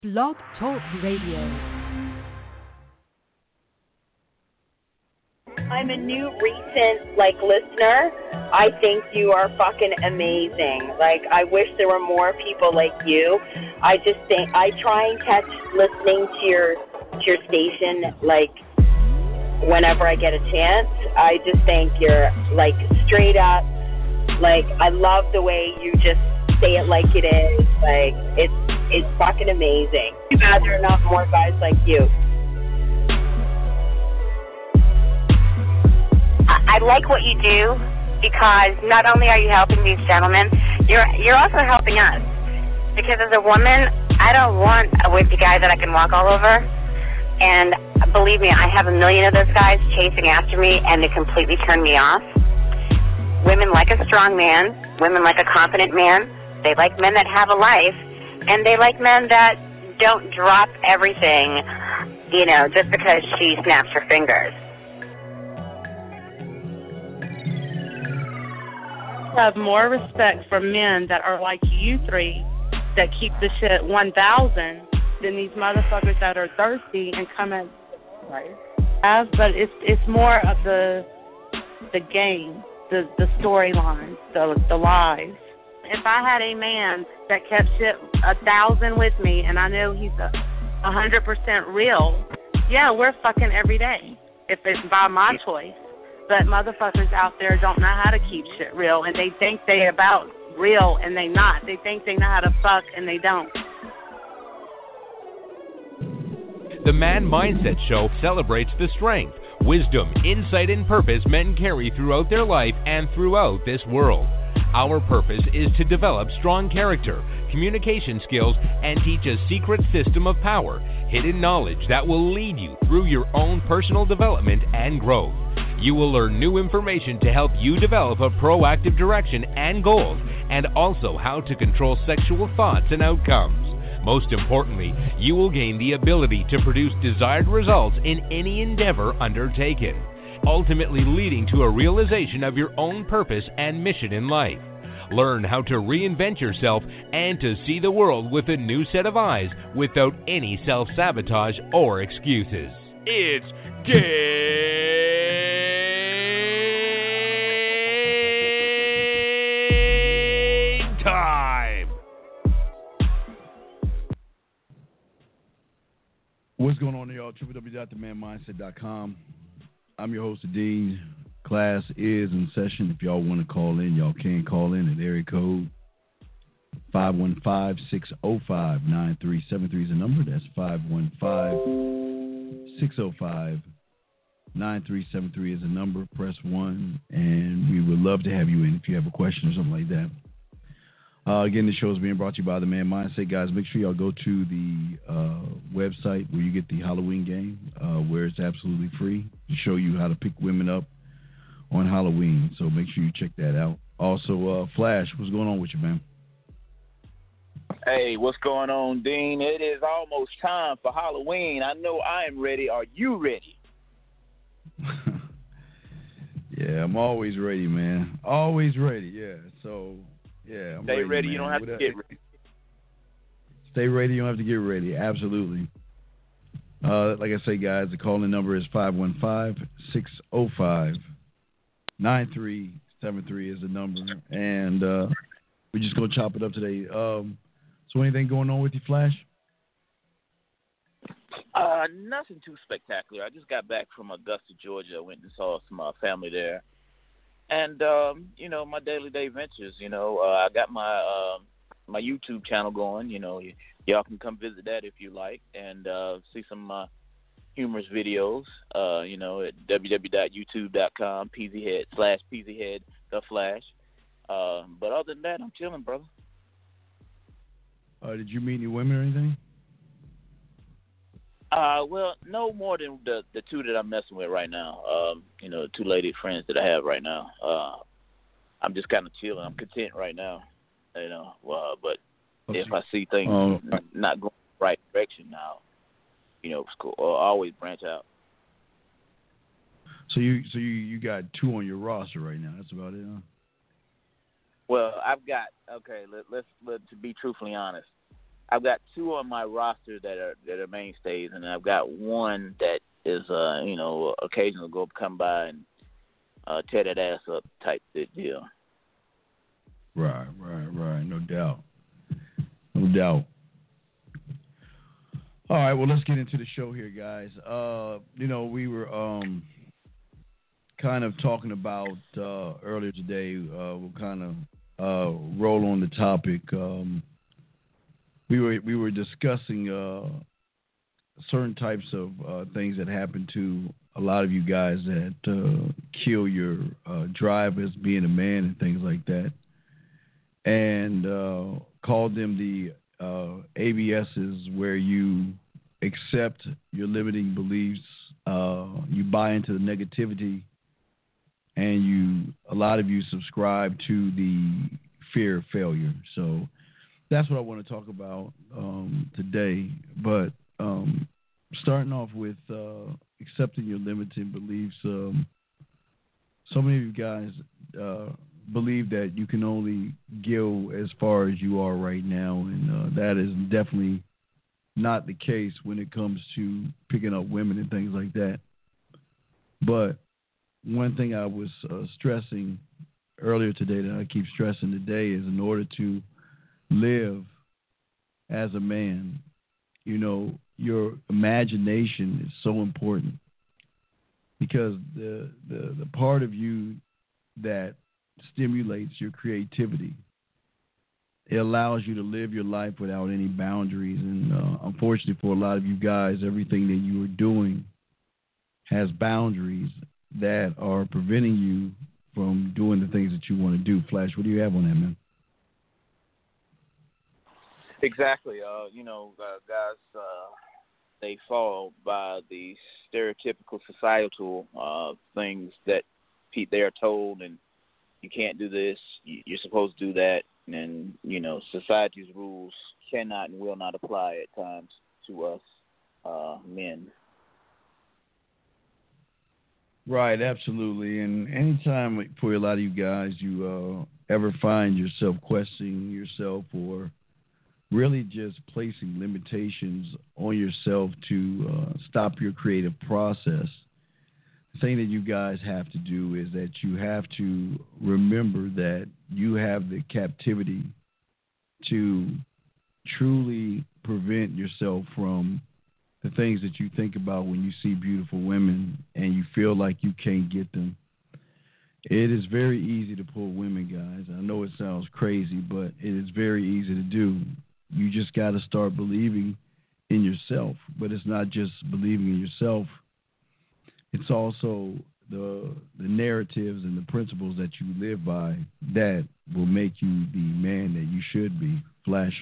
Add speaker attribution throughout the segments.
Speaker 1: Blog Talk Radio.
Speaker 2: I'm a new recent listener. I think you are fucking amazing. I wish there were more people like you. I just think I try and catch listening to your station whenever I get a chance. I just think you're straight up. I love the way you just say it like it is. It's fucking amazing. Too bad there are not more guys like you.
Speaker 3: I like what you do because not only are you helping these gentlemen, you're also helping us. Because as a woman, I don't want a wimpy guy that I can walk all over. And believe me, I have a million of those guys chasing after me, and they completely turn me off. Women like a strong man. Women like a confident man. They like men that have a life. And they like men that don't drop everything, just because she snaps her fingers.
Speaker 4: Have more respect for men that are like you three that keep the shit 1,000 than these motherfuckers that are thirsty and come at right. But it's more of the game, the storylines, the lies. If I had a man that kept shit 1,000 with me and I know he's 100% real, yeah, we're fucking every day if it's by my choice. But motherfuckers out there don't know how to keep shit real, and they think they about real, and they not. They think they know how to fuck, and they don't.
Speaker 5: The Man Mindset Show celebrates the strength, wisdom, insight, and purpose men carry throughout their life and throughout this world. Our purpose is to develop strong character, communication skills, and teach a secret system of power, hidden knowledge that will lead you through your own personal development and growth. You will learn new information to help you develop a proactive direction and goals, and also how to control sexual thoughts and outcomes. Most importantly, you will gain the ability to produce desired results in any endeavor undertaken, ultimately leading to a realization of your own purpose and mission in life. Learn how to reinvent yourself and to see the world with a new set of eyes without any self-sabotage or excuses. It's game time!
Speaker 6: What's going on, y'all? www.themanmindset.com. I'm your host, Dean. Class is in session. If y'all want to call in, y'all can call in at area code 515-605-9373 is the number. That's 515-605-9373 is the number. Press 1, and we would love to have you in if you have a question or something like that. Again, the show is being brought to you by The Man Mindset. Guys, make sure y'all go to the website where you get the Halloween game, where it's absolutely free to show you how to pick women up on Halloween. So make sure you check that out. Also, Flash, what's going on with you, man?
Speaker 7: Hey, what's going on, Dean? It is almost time for Halloween. I know I am ready. Are you ready?
Speaker 6: Yeah, I'm always ready, man. Always ready, yeah. So... yeah, I'm
Speaker 7: Stay ready.
Speaker 6: Man.
Speaker 7: You don't have to get ready.
Speaker 6: Stay ready. You don't have to get ready. Absolutely. Like I say, guys, the calling number is 515-605-9373 is the number. And we're just going to chop it up today. So anything going on with you, Flash?
Speaker 7: Nothing too spectacular. I just got back from Augusta, Georgia. I went and saw some family there. And, my day-to-day ventures, I got my my YouTube channel going. Y'all can come visit that if you like and see some humorous videos, at www.youtube.com, PZhead/PZhead, The Flash. But other than that, I'm chilling, brother.
Speaker 6: Did you meet any women or anything?
Speaker 7: Well, no more than the two that I'm messing with right now. Two lady friends that I have right now. I'm just kind of chilling. I'm content right now. But if I see things not going the right direction now, it's cool. I'll always branch out.
Speaker 6: So you got two on your roster right now. That's about it, huh?
Speaker 7: Well, I've got let's to be truthfully honest. I've got two on my roster that are mainstays, and I've got one that is occasionally come by and tear that ass up type deal.
Speaker 6: Right. No doubt. All right, well, let's get into the show here, guys. We were kind of talking about earlier today. We'll kind of roll on the topic. We were discussing certain types of things that happen to a lot of you guys that kill your drive as being a man and things like that, and called them the ABSs, where you accept your limiting beliefs, you buy into the negativity, and a lot of you subscribe to the fear of failure. So that's what I want to talk about today. But starting off with accepting your limiting beliefs, so many of you guys believe that you can only go as far as you are right now, and that is definitely not the case when it comes to picking up women and things like that. But one thing I was stressing earlier today that I keep stressing today is, in order to live as a man, your imagination is so important, because the part of you that stimulates your creativity, it allows you to live your life without any boundaries. And unfortunately for a lot of you guys, everything that you are doing has boundaries that are preventing you from doing the things that you want to do. Flash, what do you have on that, man?
Speaker 7: Exactly. Guys, they fall by the stereotypical societal things that they are told, and you can't do this, you're supposed to do that, and, society's rules cannot and will not apply at times to us men.
Speaker 6: Right, absolutely. And anytime for a lot of you guys, you ever find yourself questioning yourself, or really just placing limitations on yourself to stop your creative process, the thing that you guys have to do is that you have to remember that you have the captivity to truly prevent yourself from the things that you think about when you see beautiful women and you feel like you can't get them. It is very easy to pull women, guys. I know it sounds crazy, but it is very easy to do. You just got to start believing in yourself. But it's not just believing in yourself. It's also the narratives and the principles that you live by that will make you the man that you should be. Flash.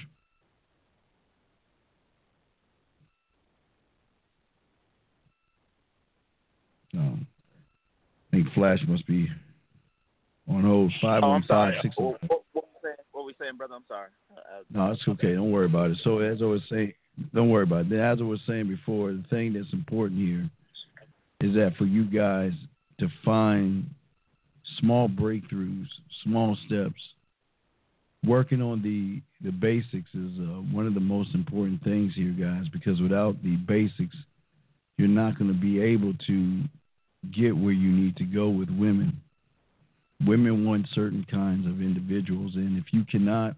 Speaker 6: I think Flash must be on hold. 515-6.
Speaker 7: What were we saying, brother? I'm sorry.
Speaker 6: No, it's okay. Don't worry about it. So as I was saying, don't worry about it. As I was saying before, the thing that's important here is that for you guys to find small breakthroughs, small steps, working on the basics is one of the most important things here, guys, because without the basics, you're not going to be able to get where you need to go with women. Women want certain kinds of individuals, and if you cannot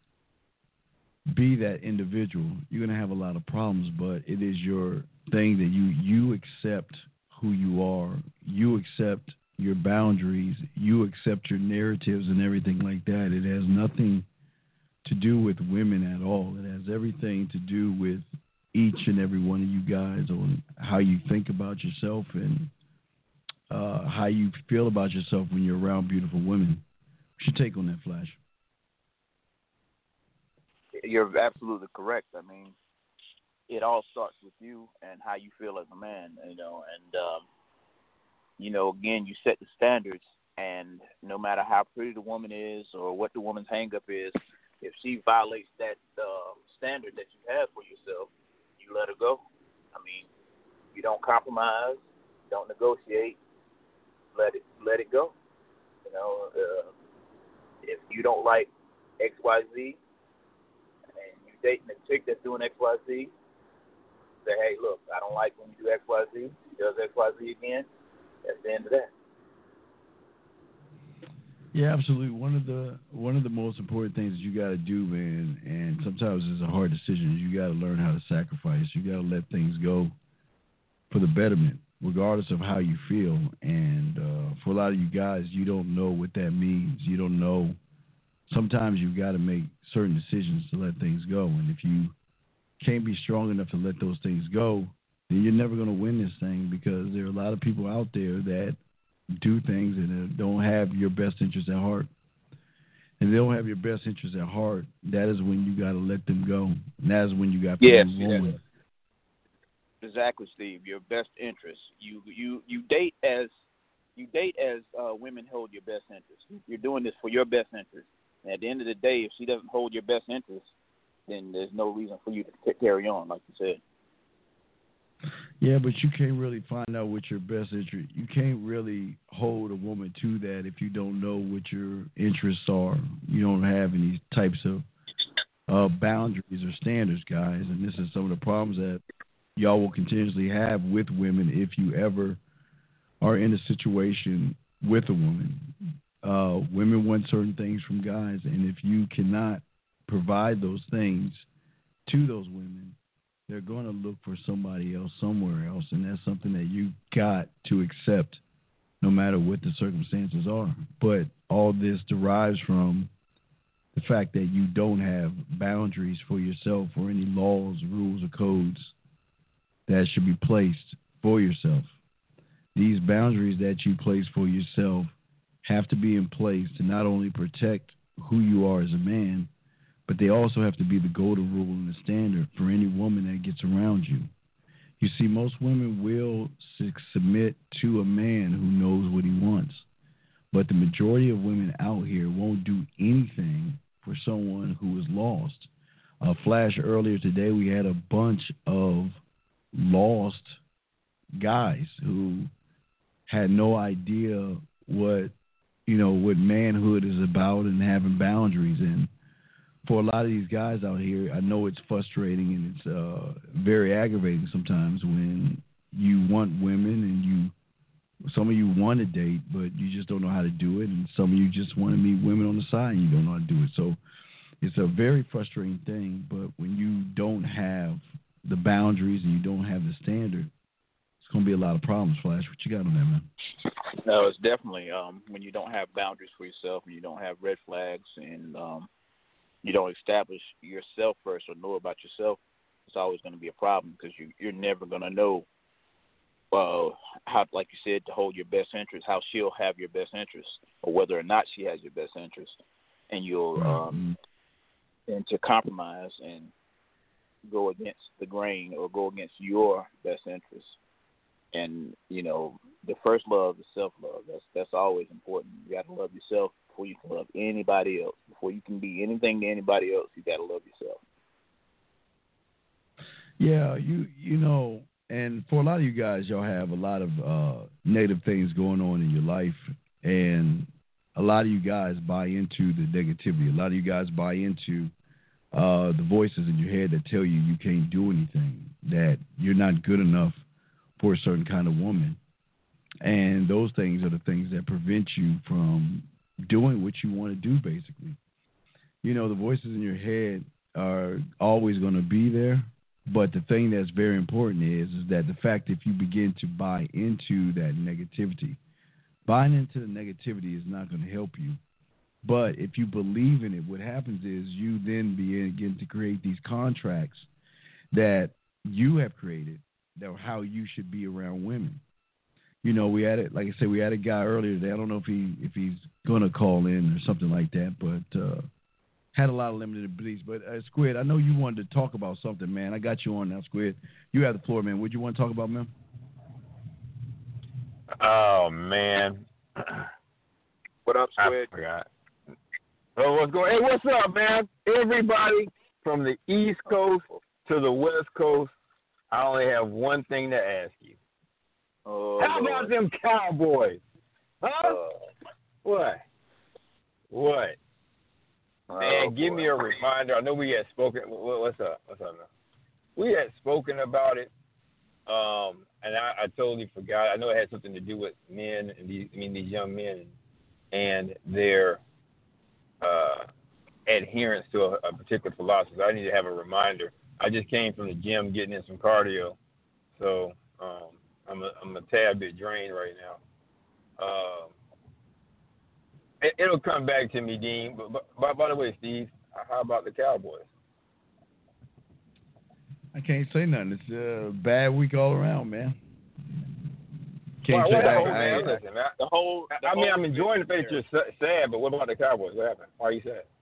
Speaker 6: be that individual, you're going to have a lot of problems. But it is your thing that you accept who you are, you accept your boundaries, you accept your narratives and everything like that. It has nothing to do with women at all. It has everything to do with each and every one of you guys, on how you think about yourself and how you feel about yourself when you're around beautiful women. What's your take on that, Flash?
Speaker 7: You're absolutely correct. I mean, it all starts with you and how you feel as a man, and again, you set the standards, and no matter how pretty the woman is or what the woman's hang-up is, if she violates that standard that you have for yourself, you let her go. I mean, you don't compromise, don't negotiate, let it go. If you don't like XYZ and you dating a chick that's doing XYZ, say, hey, look, I don't like when you do XYZ. She does XYZ again. That's the end of that.
Speaker 6: Yeah, absolutely. One of the most important things that you got to do, man, and sometimes it's a hard decision. You got to learn how to sacrifice. You got to let things go for the betterment, regardless of how you feel. And for a lot of you guys, you don't know what that means. You don't know. Sometimes you've got to make certain decisions to let things go. And if you can't be strong enough to let those things go, then you're never going to win this thing, because there are a lot of people out there that do things and don't have your best interest at heart. And they don't have your best interest at heart. That is when you got to let them go. And that is when you got to move on.
Speaker 7: Exactly, Steve. Your best interest. You date as women hold your best interest. You're doing this for your best interest. And at the end of the day, if she doesn't hold your best interest, then there's no reason for you to carry on, like you said.
Speaker 6: Yeah, but you can't really find out what your best interest. You can't really hold a woman to that if you don't know what your interests are. You don't have any types of boundaries or standards, guys. And this is some of the problems that y'all will continuously have with women if you ever are in a situation with a woman. Women want certain things from guys, and if you cannot provide those things to those women, they're going to look for somebody else somewhere else, and that's something that you got to accept no matter what the circumstances are. But all this derives from the fact that you don't have boundaries for yourself or any laws, rules, or codes that should be placed for yourself. These boundaries that you place for yourself have to be in place to not only protect who you are as a man, but they also have to be the golden rule and the standard for any woman that gets around you. You see, most women will submit to a man who knows what he wants, but the majority of women out here won't do anything for someone who is lost. Flash, earlier today, we had a bunch of lost guys who had no idea what manhood is about and having boundaries. And for a lot of these guys out here, I know it's frustrating and it's very aggravating sometimes when you want women and some of you want to date, but you just don't know how to do it, and some of you just want to meet women on the side and you don't know how to do it. So it's a very frustrating thing, but when you don't have the boundaries and you don't have the standard, it's going to be a lot of problems, Flash. What you got on that, man?
Speaker 7: No, it's definitely when you don't have boundaries for yourself and you don't have red flags and you don't establish yourself first or know about yourself, it's always going to be a problem because you're never going to know how, like you said, to hold your best interest, how she'll have your best interest or whether or not she has your best interest. And you'll and to compromise and go against the grain or go against your best interest. And, the first love is self-love. That's always important. You got to love yourself before you can love anybody else. Before you can be anything to anybody else, you got to love yourself.
Speaker 6: Yeah, and for a lot of you guys, y'all have a lot of negative things going on in your life, and a lot of you guys buy into the negativity. A lot of you guys buy into the voices in your head that tell you you can't do anything, that you're not good enough for a certain kind of woman. And those things are the things that prevent you from doing what you want to do, basically. The voices in your head are always going to be there, but the thing that's very important is that the fact that if you begin to buy into that negativity, buying into the negativity is not going to help you. But if you believe in it, what happens is you then begin to create these contracts that you have created that are how you should be around women. We had it, like I said, we had a guy earlier today. I don't know if he's going to call in or something like that, but had a lot of limited beliefs. But Squid, I know you wanted to talk about something, man. I got you on now, Squid. You have the floor, man. What do you want to talk about, man?
Speaker 8: Oh, man.
Speaker 7: What up, Squid?
Speaker 8: I forgot. Oh, what's going? Hey, what's up, man? Everybody from the East Coast to the West Coast, I only have one thing to ask you. How about them Cowboys? Huh? What? Man, give me a reminder. I know we had spoken. What's up? What's up, man? We had spoken about it, and I totally forgot. I know it had something to do with men and these young men and their adherence to a particular philosophy. I need to have a reminder. I just came from the gym getting in some cardio, so I'm a tad bit drained right now. It'll come back to me, Dean. But by the way, Steve, how about the Cowboys?
Speaker 6: I can't say nothing. It's a bad week all around, man.
Speaker 8: I'm enjoying the fact you're sad, but what about the Cowboys? What happened? Why are you sad?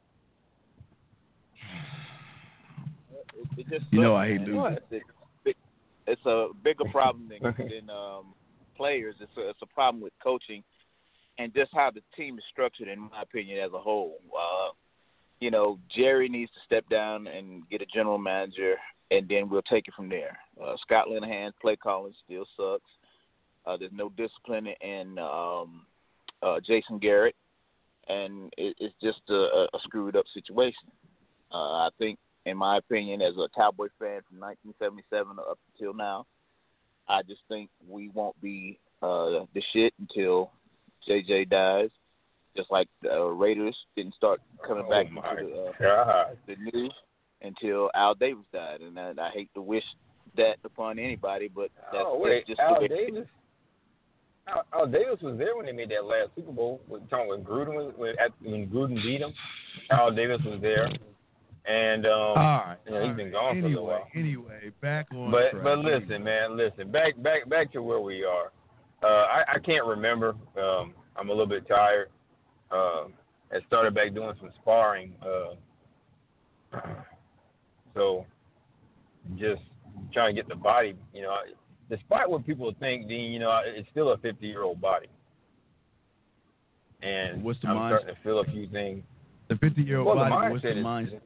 Speaker 7: It just
Speaker 6: I hate losing.
Speaker 7: It's a bigger problem than players. It's a problem with coaching and just how the team is structured, in my opinion, as a whole. Jerry needs to step down and get a general manager, and then we'll take it from there. Scott Linehan's play calling still sucks. There's no discipline in Jason Garrett, and it's just a screwed up situation. I think, in my opinion, as a Cowboy fan from 1977 up until now, I just think we won't be the shit until JJ dies. Just like the Raiders didn't start coming back into the news until Al Davis died, and I hate to wish that upon anybody, but that's just
Speaker 8: Al
Speaker 7: the way
Speaker 8: Davis. Al Davis was there when they made that last Super Bowl. When Gruden when Gruden beat him, Al Davis was there, and he's been gone for a little while.
Speaker 6: Anyway, back on
Speaker 8: track.
Speaker 6: But
Speaker 8: listen, back to where we are. I can't remember. I'm a little bit tired. I started back doing some sparring. So just trying to get the body, despite what people think, Dean, it's still a 50-year-old body. And
Speaker 6: what's the
Speaker 8: I'm
Speaker 6: mindset?
Speaker 8: starting to feel a few things.
Speaker 6: The 50-year-old body, what's the mindset?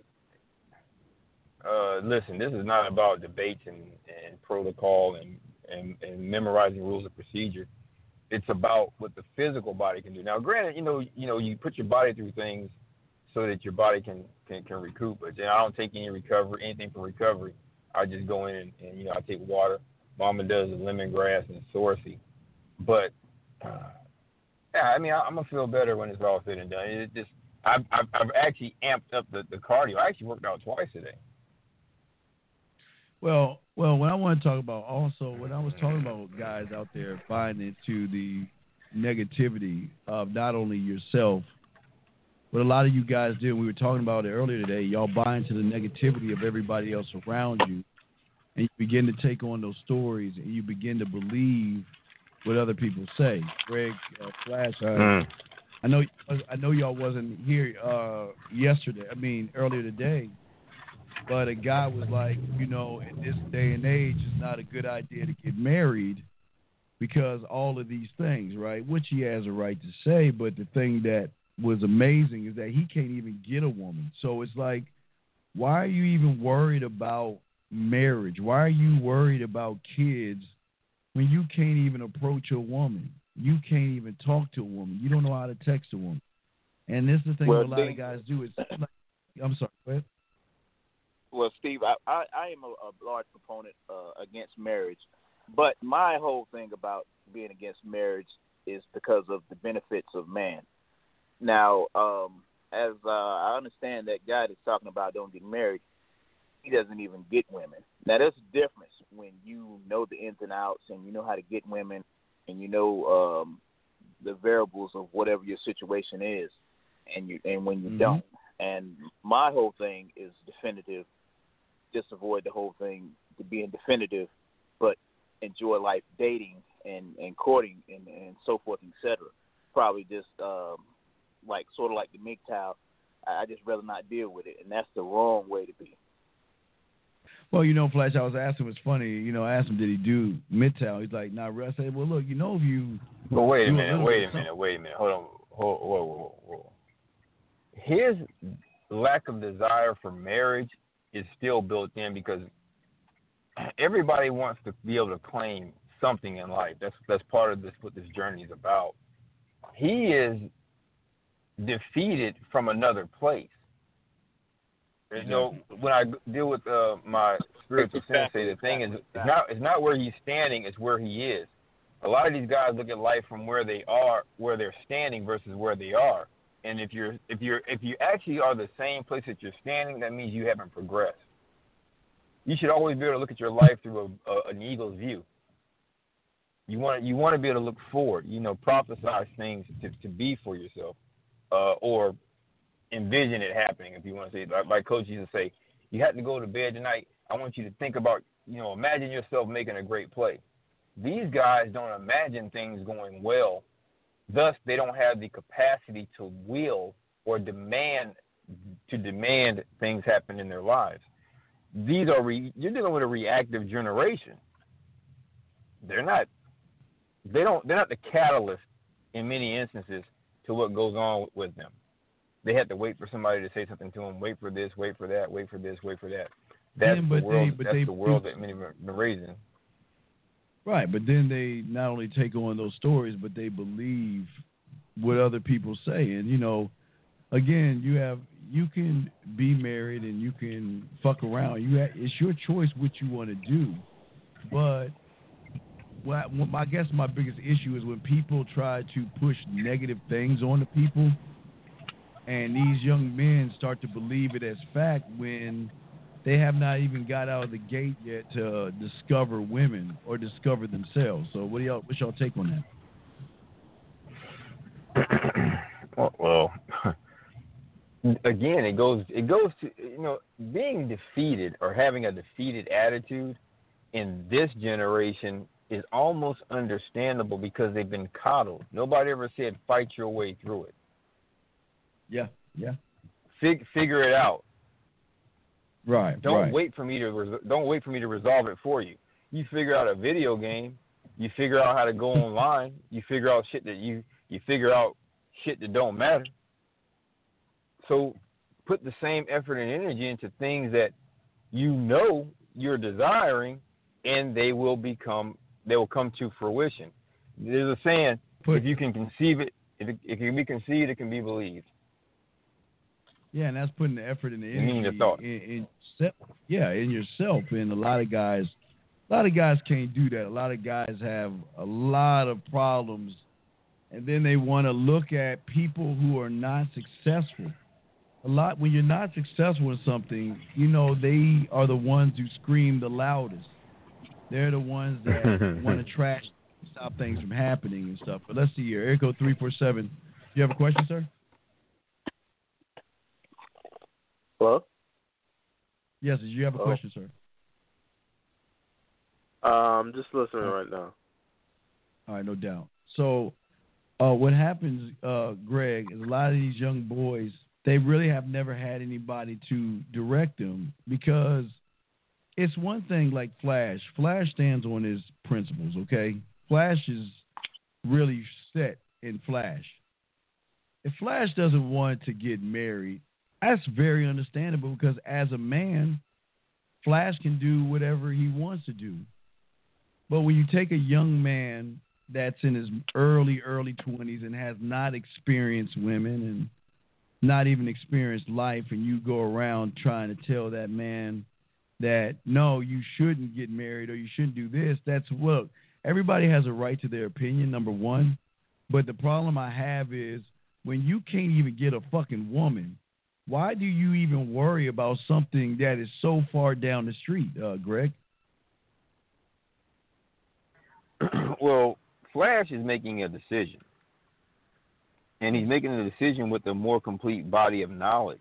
Speaker 8: Listen, this is not about debates and protocol and memorizing rules of procedure. It's about what the physical body can do. Now, granted, you put your body through things so that your body can recoup. But I don't take anything for recovery. I just go in and I take water. Mama does the lemongrass and Sorcy. But I'm gonna feel better when it's all said and done. It just I've actually amped up the cardio. I actually worked out twice today.
Speaker 6: Well, what I want to talk about also, when I was talking about guys out there buying into the negativity of not only yourself, but a lot of you guys do. We were talking about it earlier today. Y'all buy into the negativity of everybody else around you, and you begin to take on those stories, and you begin to believe what other people say. Greg, Flash, I know y'all wasn't here earlier today. But a guy was like, in this day and age, it's not a good idea to get married because all of these things, right? Which he has a right to say, but the thing that was amazing is that he can't even get a woman. So it's like, why are you even worried about marriage? Why are you worried about kids when you can't even approach a woman? You can't even talk to a woman. You don't know how to text a woman. And this is the thing that a lot of guys do. I'm sorry, go ahead.
Speaker 7: Well, Steve, I am a large proponent against marriage, but my whole thing about being against marriage is because of the benefits of man. Now, as I understand that guy that's talking about don't get married, he doesn't even get women. Now, there's a difference when you know the ins and outs and you know how to get women and you know the variables of whatever your situation is, and when you don't. And my whole thing is definitive. Just avoid the whole thing to being definitive, but enjoy life dating and courting and so forth, etc. Probably just sort of like the MGTOW. I just rather not deal with it, and that's the wrong way to be.
Speaker 6: Well, Flash, I was asking, it was funny. I asked him, did he do MGTOW? He's like, nah, I said, well, look, if you.
Speaker 8: Well, wait a minute. Hold on. His lack of desire for marriage is still built in because everybody wants to be able to claim something in life. That's part of what this journey is about. He is defeated from another place. You know, when I deal with my spiritual sensei, the thing is, it's not where he's standing, it's where he is. A lot of these guys look at life from where they are, where they're standing versus where they are. And if you actually are the same place that you're standing, that means you haven't progressed. You should always be able to look at your life through an eagle's view. You want to be able to look forward. You know, prophesize things to be for yourself, or envision it happening. If you want to say, like Coach used to say, you have to go to bed tonight. I want you to think about, imagine yourself making a great play. These guys don't imagine things going well. Thus, they don't have the capacity to will or demand things happen in their lives. These are you're dealing with a reactive generation. They're not the catalyst in many instances to what goes on with them. They have to wait for somebody to say something to them. Wait for this. Wait for that. Wait for this. Wait for that. That's the world that many have been raised in.
Speaker 6: Right, but then they not only take on those stories, but they believe what other people say. And again, you can be married and you can fuck around. It's your choice what you want to do. But I guess my biggest issue is when people try to push negative things on the people, and these young men start to believe it as fact when they have not even got out of the gate yet to discover women or discover themselves. So what's y'all take on
Speaker 8: that? Well, again, it goes to, being defeated or having a defeated attitude in this generation is almost understandable because they've been coddled. Nobody ever said fight your way through it.
Speaker 6: Yeah.
Speaker 8: Figure it out.
Speaker 6: Right.
Speaker 8: Don't wait for me to resolve it for you. You figure out a video game. You figure out how to go online. You figure out shit that you figure out shit that don't matter. So put the same effort and energy into things that you're desiring, and they will come to fruition. There's a saying: if you can conceive it, if it can be conceived, it can be believed.
Speaker 6: Yeah, and that's putting the effort and the energy in yourself. And a lot of guys can't do that. A lot of guys have a lot of problems, and then they want to look at people who are not successful. When you're not successful in something, they are the ones who scream the loudest. They're the ones that want to trash, stop things from happening and stuff. But let's see here. Area code 347. Do you have a question, sir?
Speaker 9: Hello?
Speaker 6: Yes, do you have a question, sir?
Speaker 9: I'm just listening right now.
Speaker 6: All right, no doubt. So what happens, Greg, is a lot of these young boys, they really have never had anybody to direct them because it's one thing like Flash. Flash stands on his principles, okay? Flash is really set in Flash. If Flash doesn't want to get married, that's very understandable because as a man, Flash can do whatever he wants to do. But when you take a young man that's in his early 20s and has not experienced women and not even experienced life, and you go around trying to tell that man that, no, you shouldn't get married or you shouldn't do this, look, everybody has a right to their opinion, number one. But the problem I have is when you can't even get a fucking woman, why do you even worry about something that is so far down the street, Greg?
Speaker 8: Well, Flash is making a decision. And he's making a decision with a more complete body of knowledge.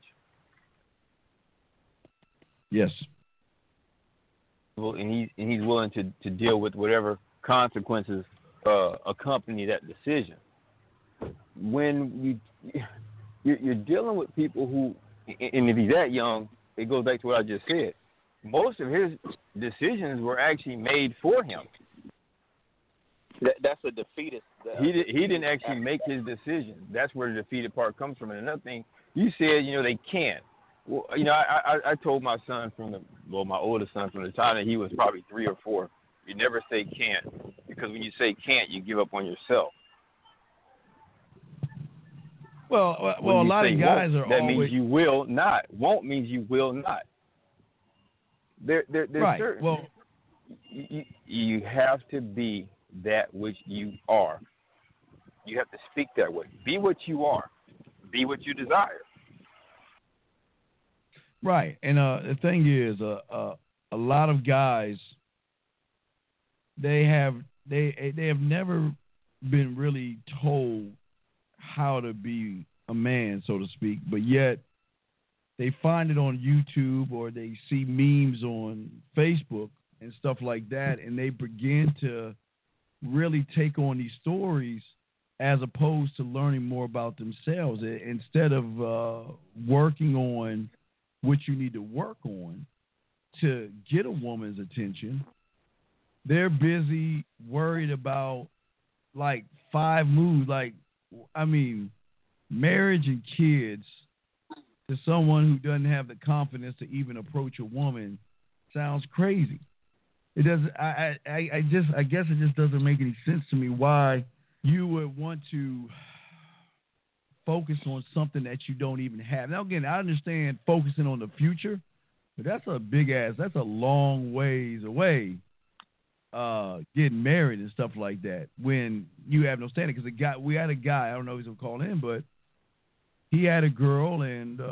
Speaker 6: Yes.
Speaker 8: Well, and he's willing to deal with whatever consequences accompany that decision. When you're dealing with people who, and if he's that young, it goes back to what I just said. Most of his decisions were actually made for him.
Speaker 7: That's a defeatist.
Speaker 8: He didn't actually make his decision. That's where the defeated part comes from. And another thing, you said, they can't. Well, I told my son my oldest son from the time that he was probably 3 or 4, you never say can't, because when you say can't, you give up on yourself.
Speaker 6: Well, a lot of guys are
Speaker 8: that
Speaker 6: always...
Speaker 8: means you will not. Won't means you will not. There's
Speaker 6: right.
Speaker 8: certain...
Speaker 6: Well,
Speaker 8: you have to be that which you are. You have to speak that way. Be what you are. Be what you desire.
Speaker 6: Right. And the thing is, a lot of guys, they have never been really told how to be a man, so to speak, but yet they find it on YouTube or they see memes on Facebook and stuff like that, and they begin to really take on these stories as opposed to learning more about themselves. Instead of working on what you need to work on to get a woman's attention, they're busy worried about like 5 moves, marriage and kids to someone who doesn't have the confidence to even approach a woman sounds crazy. It doesn't. I guess it just doesn't make any sense to me why you would want to focus on something that you don't even have. Now, again, I understand focusing on the future, but that's a long ways away. Getting married and stuff like that when you have no standing. Because we had a guy, I don't know if he's gonna call in, but he had a girl, and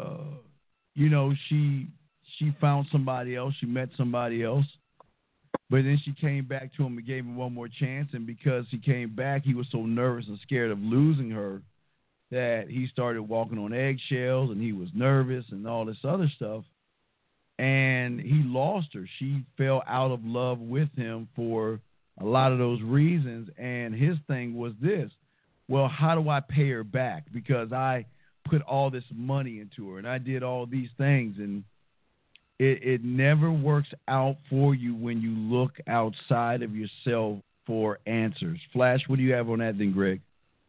Speaker 6: she found somebody else. She met somebody else, but then she came back to him and gave him one more chance. And because he came back, he was so nervous and scared of losing her that he started walking on eggshells, and he was nervous and all this other stuff. And he lost her. She fell out of love with him for a lot of those reasons. And his thing was this: well, how do I pay her back? Because I put all this money into her and I did all these things. And it never works out for you when you look outside of yourself for answers. Flash, what do you have on that then, Greg?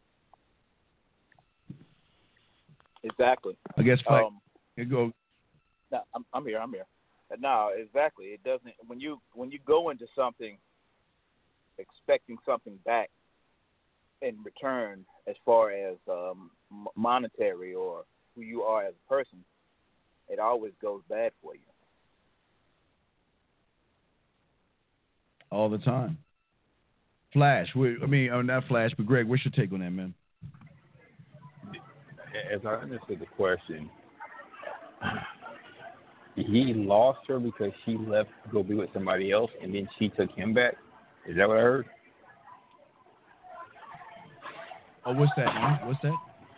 Speaker 7: Exactly.
Speaker 6: I guess go.
Speaker 7: No, I'm here. No, exactly. It doesn't. When you go into something expecting something back in return, as far as monetary or who you are as a person, it always goes bad for you.
Speaker 6: All the time. Flash. Not Flash, but Greg, what's your take on that, man?
Speaker 8: As I understood the question, he lost her because she left to go be with somebody else, and then she took him back. Is that what I heard?
Speaker 6: Oh, what's that, man? What's that?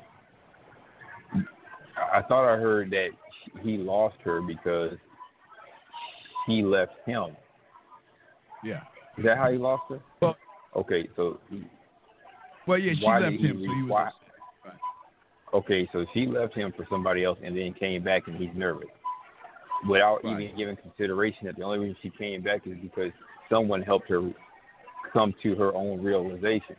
Speaker 8: I thought I heard that he lost her because she left him.
Speaker 6: Yeah.
Speaker 8: Is that how he lost her?
Speaker 6: Well,
Speaker 8: okay, so.
Speaker 6: She left him, so he was. Right.
Speaker 8: Okay, so she left him for somebody else and then came back, and he's nervous. Without even giving consideration that the only reason she came back is because someone helped her come to her own realization.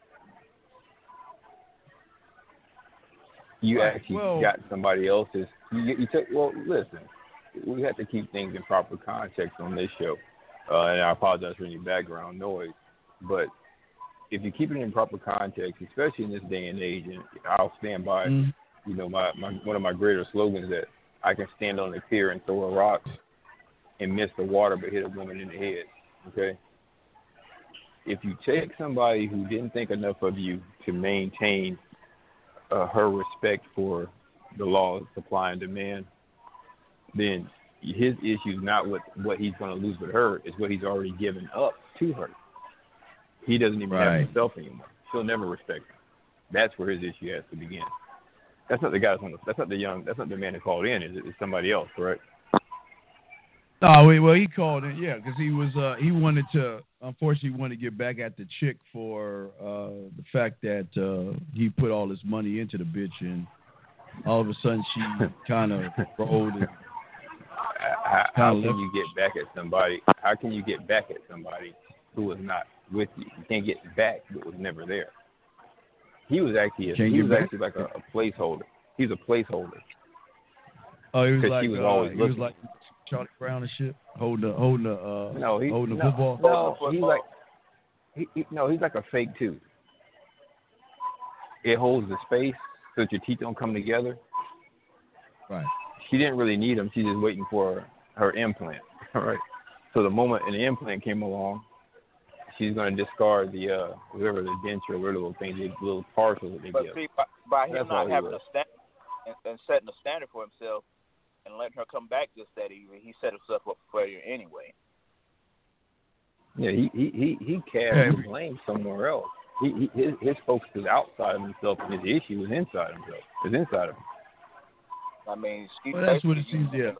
Speaker 8: You actually got somebody else's. Listen, we have to keep things in proper context on this show. And I apologize for any background noise. But if you keep it in proper context, especially in this day and age, and I'll stand by, my one of my greater slogans that I can stand on the pier and throw a rock and miss the water but hit a woman in the head, okay? If you take somebody who didn't think enough of you to maintain her respect for the law of supply and demand, then his issue is not what he's going to lose with her, is what he's already given up to her. He doesn't even have himself anymore. She'll never respect him. That's where his issue has to begin. That's not the guy that's not the man that called in. It's somebody else, correct?
Speaker 6: Oh, well, he called in, because he wanted to get back at the chick for the fact that he put all his money into the bitch, and all of a sudden she kind of rolled.
Speaker 8: How can you get back at somebody? How can you get back at somebody who was not with you? You can't get back what was never there. He was actually like a placeholder. He's a placeholder.
Speaker 6: Oh, he was
Speaker 8: always looking.
Speaker 6: He was like Charlie Brown and shit, holding the football.
Speaker 8: No, he's like a fake too. It holds the space, so that your teeth don't come together.
Speaker 6: Right.
Speaker 8: She didn't really need them. She's just waiting for her implant. All right. So the moment an implant came along, she's going to discard the whatever the denture, whatever little things, the little parcels that they
Speaker 7: But
Speaker 8: give.
Speaker 7: see, by him
Speaker 8: That's
Speaker 7: not
Speaker 8: all
Speaker 7: having
Speaker 8: he
Speaker 7: a standard and setting a standard for himself and letting her come back just that evening, he set himself up for failure anyway.
Speaker 8: Yeah, he cast the blame somewhere else. His focus is outside of himself, and his issue is inside himself. It's inside of him.
Speaker 7: I mean, she
Speaker 6: well, that's what it seems. Yeah.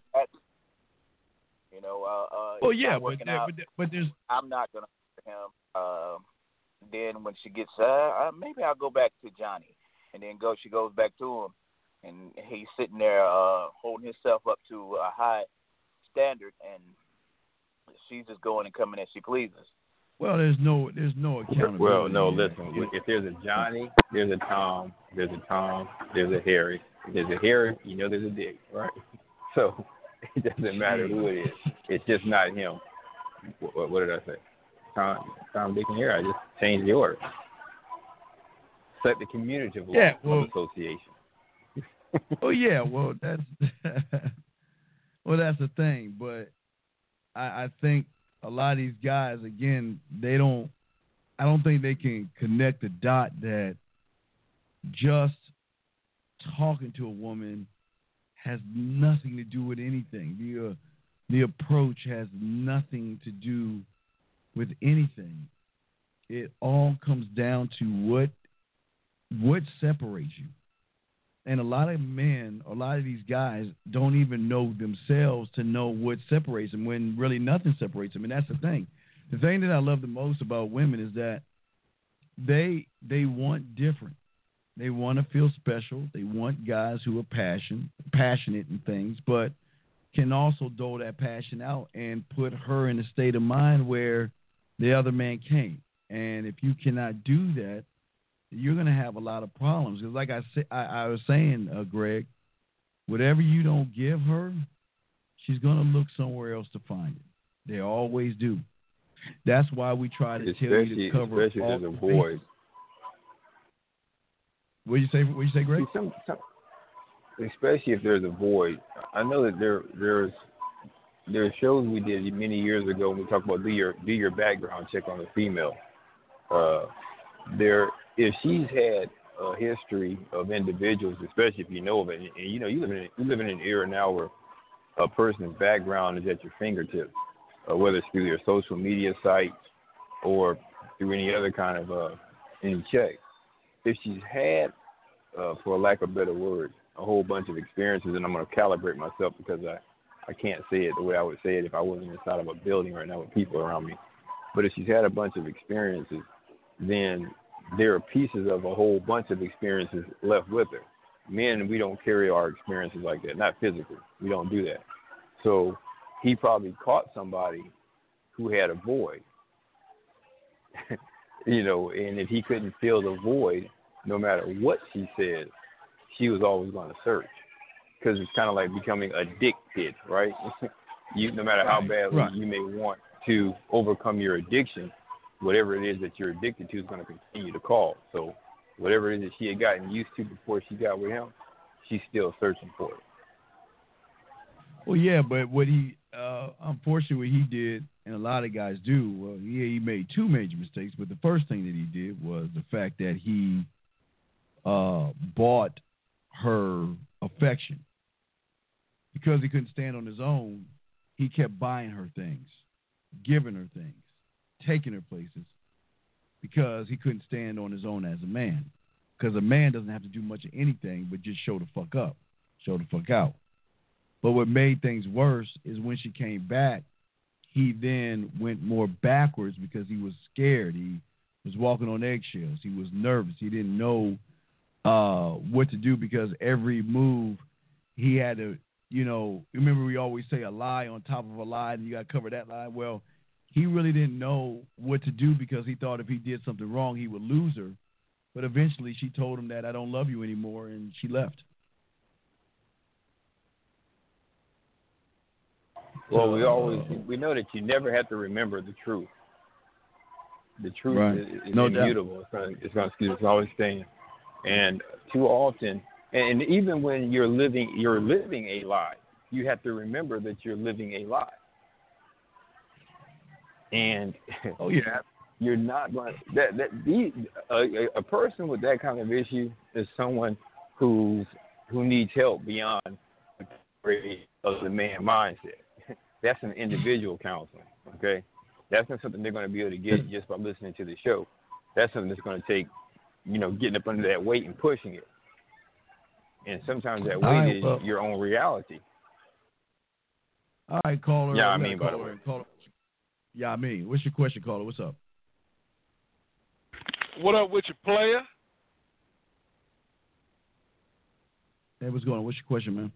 Speaker 7: You know.
Speaker 6: Well, yeah, but there's.
Speaker 7: I'm not gonna him. Then when she gets, maybe I'll go back to Johnny, and then she goes back to him, and he's sitting there holding himself up to a high standard, and she's just going and coming as she pleases.
Speaker 6: Well, there's no accountability.
Speaker 8: Well, no, listen. If there's a Johnny, there's a Tom. There's a Tom. There's a Harry. If there's a Harry, you know there's a Dick, right? So it doesn't matter who it is. It's just not him. What did I say? Tom, Dick, and Harry. I just changed the order. Set the commutative law of association.
Speaker 6: Oh yeah, well that's that's the thing. But I think a lot of these guys, again, I don't think they can connect the dot that just talking to a woman has nothing to do with anything. The approach has nothing to do with anything. It all comes down to what separates you. And a lot of men, a lot of these guys don't even know themselves to know what separates them when really nothing separates them. And that's the thing. The thing that I love the most about women is that they want different. They want to feel special. They want guys who are passionate in things, but can also dole that passion out and put her in a state of mind where the other man can't. And if you cannot do that, you're going to have a lot of problems. Because like I was saying, Greg, whatever you don't give her, she's going to look somewhere else to find it. They always do. That's why we try to tell you to cover
Speaker 8: especially all the boys.
Speaker 6: What do you say, Greg?
Speaker 8: Especially if there's a void. I know that there's shows we did many years ago when we talked about do your background check on a female. If she's had a history of individuals, especially if you know of it, and you know you live in an era now where a person's background is at your fingertips, whether it's through their social media sites or through any other kind of any check. If she's had, for lack of better words, a whole bunch of experiences, and I'm going to calibrate myself because I can't say it the way I would say it if I wasn't inside of a building right now with people around me. But if she's had a bunch of experiences, then there are pieces of a whole bunch of experiences left with her. Men, we don't carry our experiences like that, not physically. We don't do that. So he probably caught somebody who had a void. You know, and if he couldn't fill the void, no matter what she said, she was always going to search. Because it's kind of like becoming addicted, right? No matter how badly you may want to overcome your addiction, whatever it is that you're addicted to is going to continue to call. So whatever it is that she had gotten used to before she got with him, she's still searching for it.
Speaker 6: Well, yeah, but what unfortunately, what he did, and a lot of guys do, well, he made two major mistakes. But the first thing that he did was the fact that he bought her affection. Because he couldn't stand on his own, he kept buying her things, giving her things, taking her places, because he couldn't stand on his own as a man. Because a man doesn't have to do much of anything but just show the fuck up, show the fuck out. But what made things worse is when she came back, he then went more backwards because he was scared. He was walking on eggshells. He was nervous. He didn't know what to do because every move he had to, you know, remember we always say a lie on top of a lie and you got to cover that lie. Well, he really didn't know what to do because he thought if he did something wrong, he would lose her. But eventually she told him that I don't love you anymore, and she left.
Speaker 8: Well, we know that you never have to remember the truth. The truth is
Speaker 6: no
Speaker 8: immutable. Doubt. It's going to always stand. And too often And even when you're living a lie, you have to remember that you're living a lie. And you're not going a person with that kind of issue is someone who needs help beyond of the man mindset. That's an individual counseling, okay? That's not something they're going to be able to get just by listening to the show. That's something that's going to take, getting up under that weight and pushing it. And sometimes that weight is your own reality.
Speaker 6: All right, caller.
Speaker 8: Yeah, I mean, by the way.
Speaker 6: Yeah, I mean. What's your question, caller? What's up?
Speaker 10: What up with your player?
Speaker 6: Hey, what's going on? What's your question, man?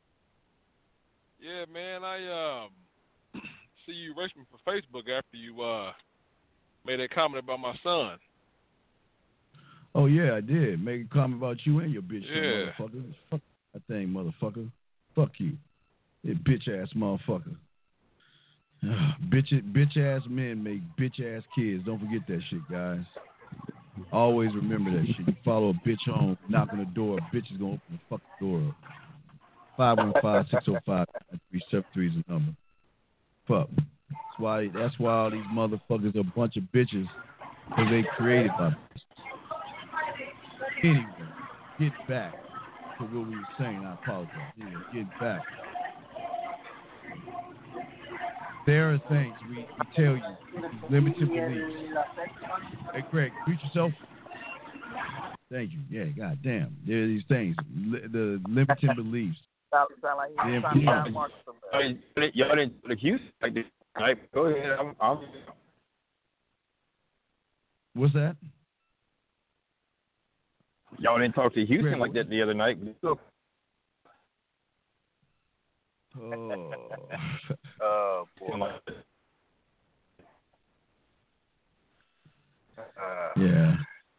Speaker 10: Yeah, man, I see you erased me from Facebook after you made that comment about my son.
Speaker 6: Oh, yeah, I did. Make a comment about you and your bitch,
Speaker 10: yeah.
Speaker 6: motherfucker. Fuck that thing, motherfucker. Fuck you. You bitch-ass motherfucker. Bitch-ass men make bitch-ass kids. Don't forget that shit, guys. Always remember that shit. You follow a bitch home, knock on the door, a bitch is going to open the fucking door up. 515-605-9373 is the number. Fuck. That's why all these motherfuckers are a bunch of bitches, because they created by bitches. Anyway, get back to what we were saying. I apologize. Anyway, get back. There are things we tell you, limited beliefs. Hey, Craig, mute yourself. Thank you. Yeah, goddamn. There are these things, the limited beliefs.
Speaker 7: Sound like
Speaker 8: y'all didn't put a Houston like this. Right, go ahead. I'm...
Speaker 6: What's that?
Speaker 8: Y'all didn't talk to Houston like that the other night.
Speaker 6: Oh.
Speaker 7: Boy.
Speaker 6: Yeah.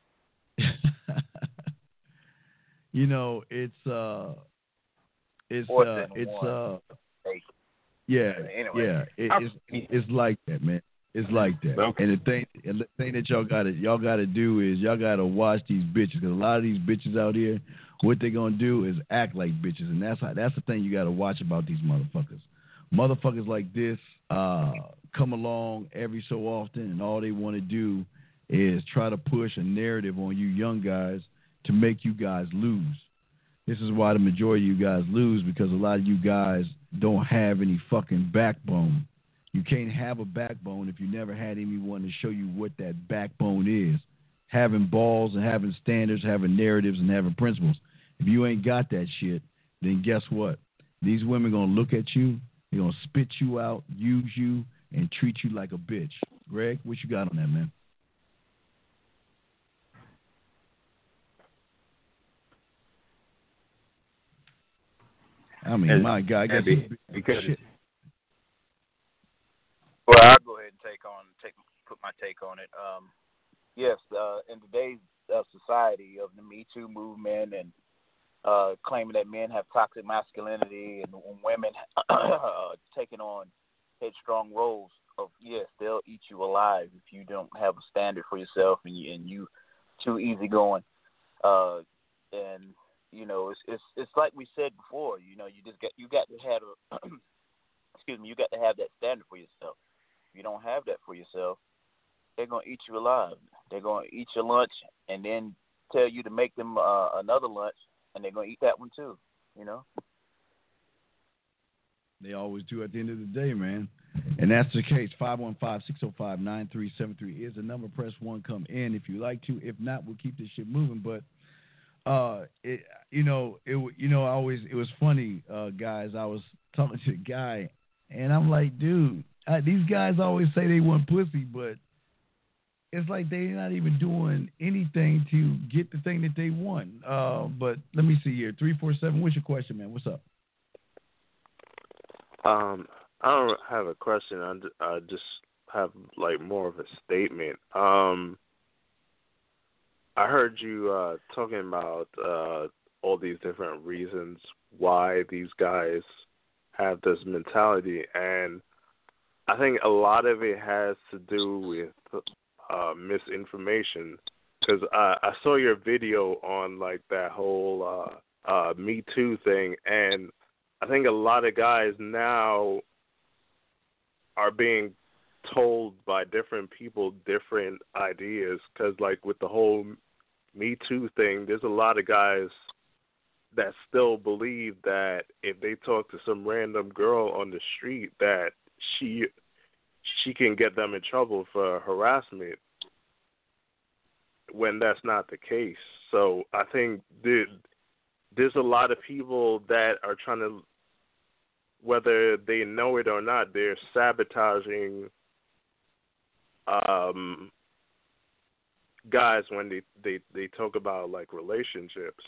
Speaker 6: It's like that, man. It's like that.
Speaker 8: Okay.
Speaker 6: And the thing that y'all gotta do is y'all gotta watch these bitches, because a lot of these bitches out here, what they gonna do is act like bitches, and that's the thing you gotta watch about these motherfuckers. Motherfuckers like this come along every so often, and all they want to do is try to push a narrative on you young guys to make you guys lose. This is why the majority of you guys lose, because a lot of you guys don't have any fucking backbone. You can't have a backbone if you never had anyone to show you what that backbone is. Having balls and having standards, having narratives, and having principles. If you ain't got that shit, then guess what? These women going to look at you, they're going to spit you out, use you, and treat you like a bitch. Greg, what you got on that, man? I mean, my God, I guess
Speaker 8: because
Speaker 6: shit.
Speaker 7: Well, I'll go ahead and put my take on it. Yes, in today's society of the Me Too movement and claiming that men have toxic masculinity and women taking on headstrong roles of, yes, they'll eat you alive if you don't have a standard for yourself and you too easygoing. And you know, it's like we said before. You know, you got to have you got to have that standard for yourself. If you don't have that for yourself, they're gonna eat you alive. They're gonna eat your lunch and then tell you to make them another lunch, and they're gonna eat that one too. You know.
Speaker 6: They always do at the end of the day, man. And that's the case. 515-605-9373 is the number. Press 1, come in if you like to. If not, we'll keep this shit moving. But it was funny, guys. I was talking to a guy, and I'm like, dude, these guys always say they want pussy, but it's like they're not even doing anything to get the thing that they want. But let me see here. 347, what's your question, man? What's up?
Speaker 9: I don't have a question. I just have like more of a statement. I heard you talking about all these different reasons why these guys have this mentality, and I think a lot of it has to do with misinformation. Because I saw your video on like that whole Me Too thing, and I think a lot of guys now are being told by different people different ideas, because like with the whole Me Too thing, there's a lot of guys that still believe that if they talk to some random girl on the street that she can get them in trouble for harassment, when that's not the case. So I think there's a lot of people that are trying to, whether they know it or not, they're sabotaging guys when they talk about like relationships.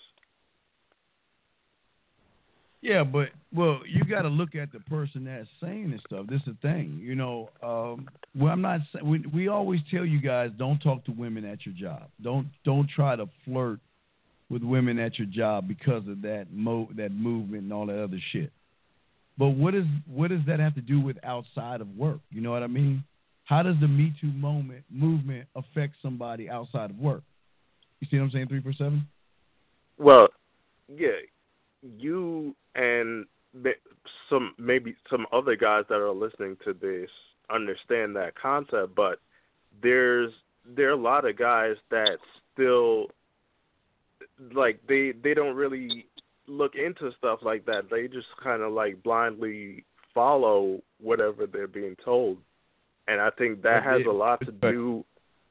Speaker 6: Yeah, but you got to look at the person that's saying this stuff. This is the thing, you know. Well, I'm not. We always tell you guys, don't talk to women at your job. Don't try to flirt with women at your job because of that movement and all that other shit. But what does that have to do with outside of work? You know what I mean? How does the Me Too movement affect somebody outside of work? You see what I'm saying? 347.
Speaker 9: Well, yeah. You and maybe some other guys that are listening to this understand that concept, but there are a lot of guys that still like they don't really look into stuff like that. They just kind of like blindly follow whatever they're being told, and I think that has a lot to do.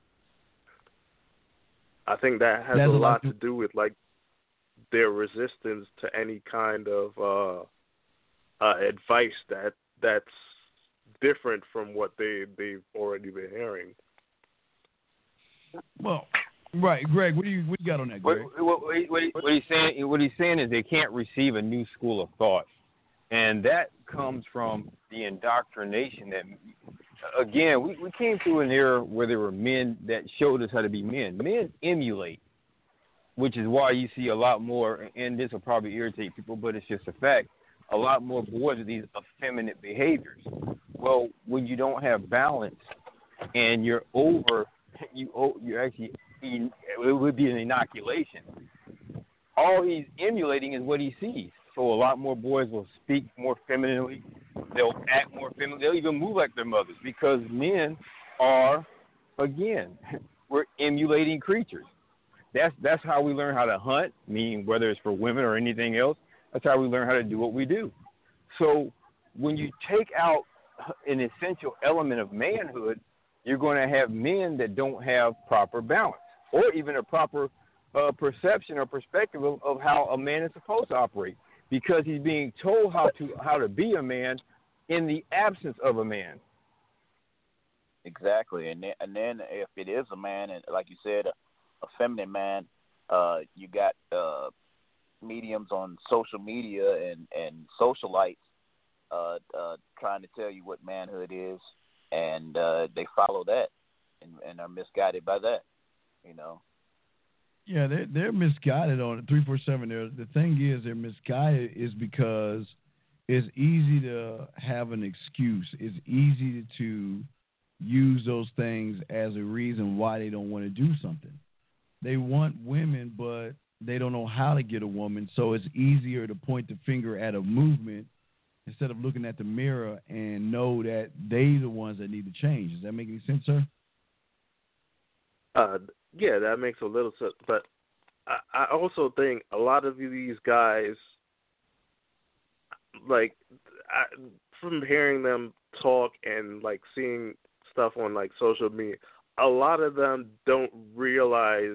Speaker 9: I think that has a lot to do with like their resistance to any kind of advice that's different from what they've already been hearing.
Speaker 6: Well, right, Greg, what do you got on that, Greg?
Speaker 8: What he's saying is they can't receive a new school of thought, and that comes from the indoctrination that. Again, we came through an era where there were men that showed us how to be men. Men emulate, which is why you see a lot more, and this will probably irritate people, but it's just a fact, a lot more boys with these effeminate behaviors. Well, when you don't have balance and you're actually, it would be an inoculation. All he's emulating is what he sees. So a lot more boys will speak more femininely. They'll act more feminine. They'll even move like their mothers because men are, again, we're emulating creatures. That's how we learn how to hunt, meaning whether it's for women or anything else, that's how we learn how to do what we do. So when you take out an essential element of manhood, you're going to have men that don't have proper balance or even a proper perception or perspective of how a man is supposed to operate, because he's being told how to be a man in the absence of a man.
Speaker 7: Exactly, and then if it is a man, and like you said, a feminine man, you got mediums on social media and socialites trying to tell you what manhood is, and they follow that and are misguided by that, you know.
Speaker 6: Yeah, they're misguided on it. 347. The thing is, they're misguided is because it's easy to have an excuse. It's easy to use those things as a reason why they don't want to do something. They want women, but they don't know how to get a woman, so it's easier to point the finger at a movement instead of looking at the mirror and know that they're the ones that need to change. Does that make any sense, sir?
Speaker 9: Yeah, that makes a little sense. But I also think a lot of these guys, like, from hearing them talk and, like, seeing stuff on, like, social media, a lot of them don't realize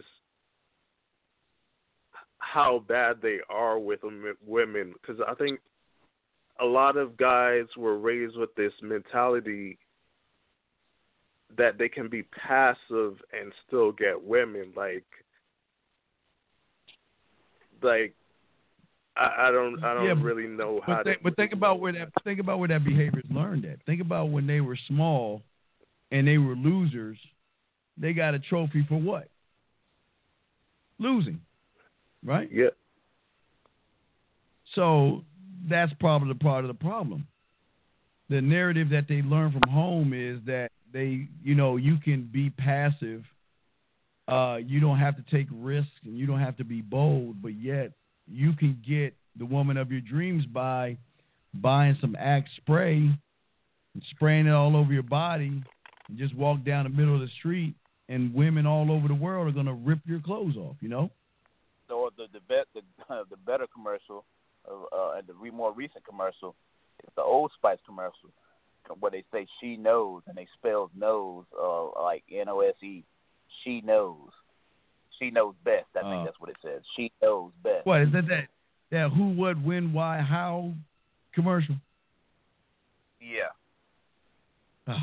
Speaker 9: how bad they are with women. Because I think a lot of guys were raised with this mentality that they can be passive and still get women. Like I don't really know how to.
Speaker 6: But think about where that behavior is learned at. Think about when they were small and they were losers. They got a trophy for what? Losing, right?
Speaker 9: Yeah.
Speaker 6: So that's probably the part of the problem. The narrative that they learn from home is that you can be passive. You don't have to take risks and you don't have to be bold, but yet you can get the woman of your dreams by buying some Axe spray and spraying it all over your body and just walk down the middle of the street, and women all over the world are going to rip your clothes off, you know?
Speaker 7: So the better commercial, and the more recent commercial, is the Old Spice commercial, where they say she knows, and they spell knows like N-O-S-E. She knows. She knows best. I think that's what it says. She knows best.
Speaker 6: What is that who, what, when, why, how commercial?
Speaker 7: Yeah.
Speaker 6: Oh.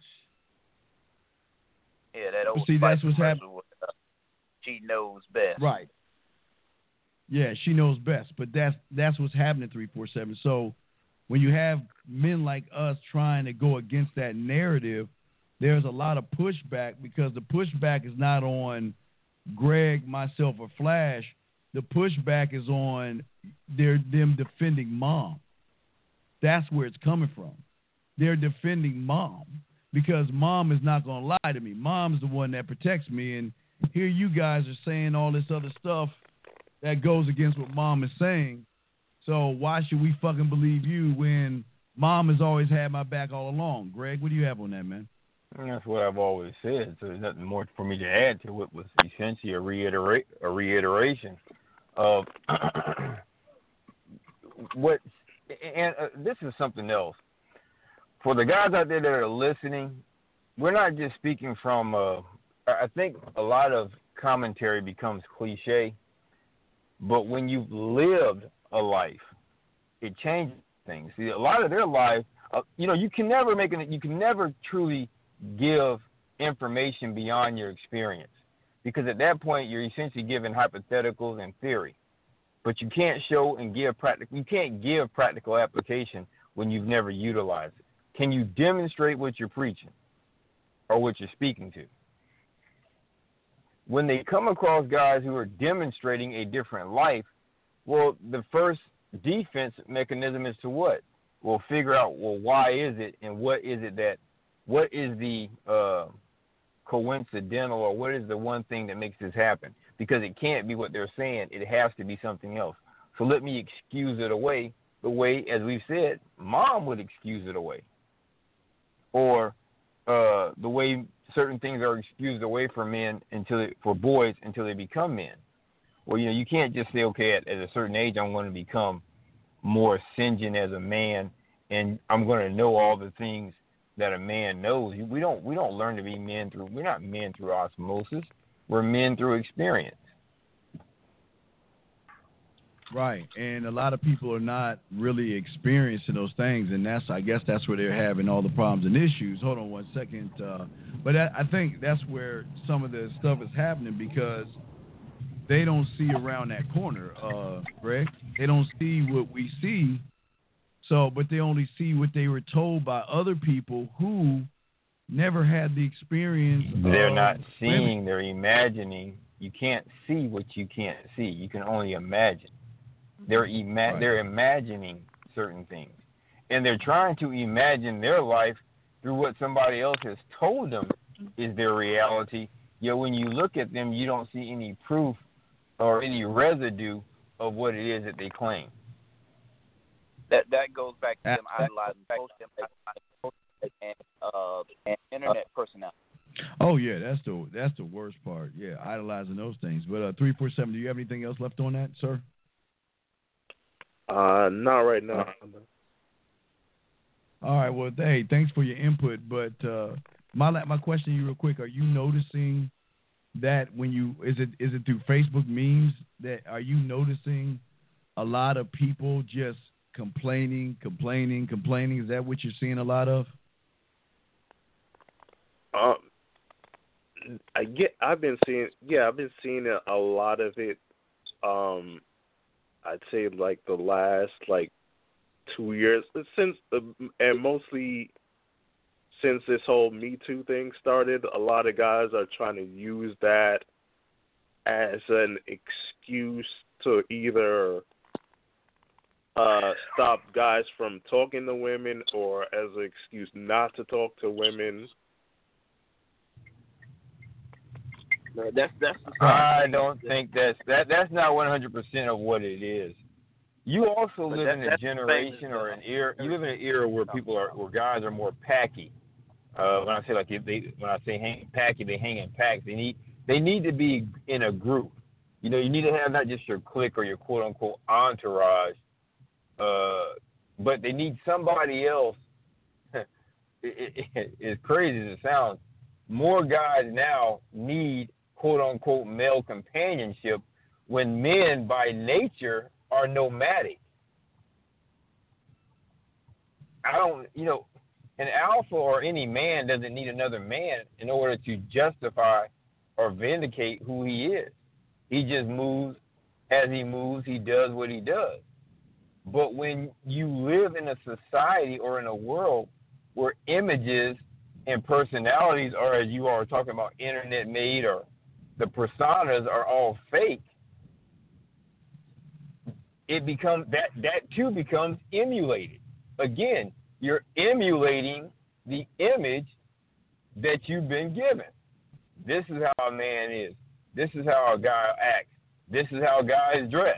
Speaker 7: Yeah, that Old
Speaker 6: See,
Speaker 7: Spice
Speaker 6: that's what's
Speaker 7: commercial. She knows best.
Speaker 6: Right. Yeah, she knows best. But that's what's happening 347. So when you have men like us trying to go against that narrative, there's a lot of pushback, because the pushback is not on Greg, myself, or Flash. The pushback is on them defending Mom. That's where it's coming from. They're defending Mom, because Mom is not going to lie to me. Mom's the one that protects me, and here you guys are saying all this other stuff that goes against what Mom is saying. So why should we fucking believe you when Mom has always had my back all along? Greg, what do you have on that, man?
Speaker 8: That's what I've always said. So there's nothing more for me to add to it. Was essentially a reiteration of what. And this is something else for the guys out there that are listening. We're not just speaking from. I think a lot of commentary becomes cliche, but when you've lived a life, it changes things. See, a lot of their life, you can never truly give information beyond your experience, because at that point you're essentially giving hypotheticals and theory, but you can't show and give practical. You can't give practical application when you've never utilized it. Can you demonstrate what you're preaching or what you're speaking to? When they come across guys who are demonstrating a different life, well, the first defense mechanism is to what? Well, figure out, why is it, and what is the coincidental, or what is the one thing that makes this happen? Because it can't be what they're saying. It has to be something else. So let me excuse it away the way, as we've said, Mom would excuse it away. Or the way certain things are excused away for men for boys until they become men. Well, you can't just say, okay, at a certain age, I'm going to become more stringent as a man, and I'm going to know all the things that a man knows. We don't learn to be men we're not men through osmosis. We're men through experience.
Speaker 6: Right, and a lot of people are not really experiencing those things, and I guess that's where they're having all the problems and issues. Hold on one second. But I think that's where some of the stuff is happening, because they don't see around that corner, Greg. They don't see what we see. So, but they only see what they were told by other people who never had the experience.
Speaker 8: They're not seeing, they're imagining. You can't see what you can't see. You can only imagine. They're imagining certain things. And they're trying to imagine their life through what somebody else has told them is their reality. Yet when you look at them, you don't see any proof or any residue of what it is that they claim.
Speaker 7: That goes back to them idolizing and internet personality.
Speaker 6: Oh yeah, that's the worst part. Yeah, idolizing those things. But 347, do you have anything else left on that, sir?
Speaker 9: Not right now.
Speaker 6: All right. Well, hey, thanks for your input. But my question to you real quick: are you noticing that is it through Facebook memes that are you noticing a lot of people just complaining? Is that what you're seeing a lot of?
Speaker 9: I've been seeing a lot of it. I'd say like the last 2 years and mostly since this whole Me Too thing started. A lot of guys are trying to use that as an excuse to either stop guys from talking to women, or as an excuse not to talk to women.
Speaker 7: That's
Speaker 8: I don't think that's not 100% of what it is. You also live in a generation or an era. You live in an era where where guys are more packy. When I say packy, they hang in packs. They need to be in a group. You know, you need to have not just your clique or your quote unquote entourage, but they need somebody else. As crazy as it sounds, more guys now need quote unquote male companionship when men by nature are nomadic. An alpha or any man doesn't need another man in order to justify or vindicate who he is. He just moves as he moves. He does what he does. But when you live in a society or in a world where images and personalities are, as you are talking about, internet made, or the personas are all fake, it becomes that too becomes emulated. Again, you're emulating the image that you've been given. This is how a man is. This is how a guy acts. This is how guys dress.